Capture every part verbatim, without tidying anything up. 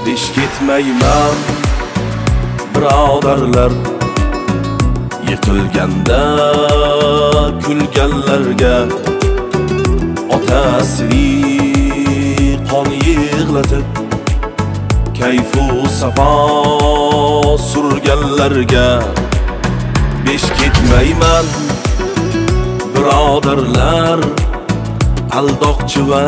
Besh ketmayman birodarlar, yiqilganda kulganlarga otasining qon yig'latib kayfu safo surganlarga. Besh ketmayman birodarlar, aldoqchi va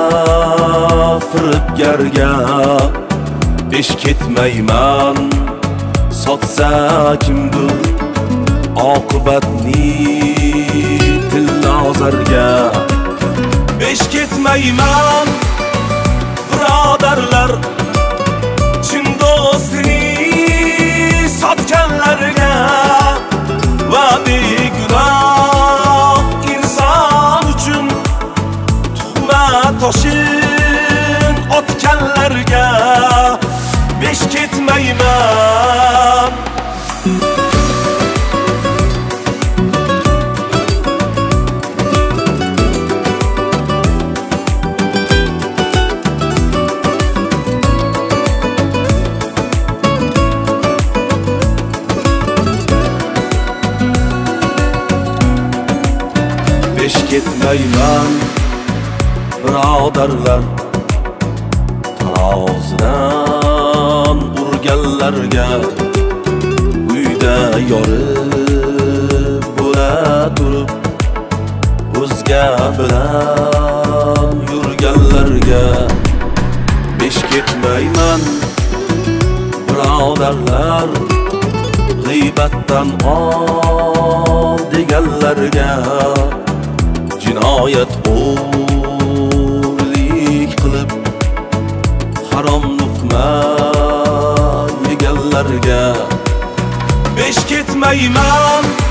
firibgarga. Besh ketmayman sotsa kimdir oqibatni tillozarga. Besh ketmayman birodarlar, chin do'stini sotganlarga va begunoh inson uchun tuhmat toshin otganlarga. Besh ketmayman. Besh ketmayman birodarlar, tarozidan urganlarga. Uyda yorib bo'la turib o'zga bilan yurganlarga. Besh ketmayman birodarlar, g'iybatdan ol deganlarga. Jinoyat o'g'rilik qilib harom luqma yeganlarga. Besh ketmayman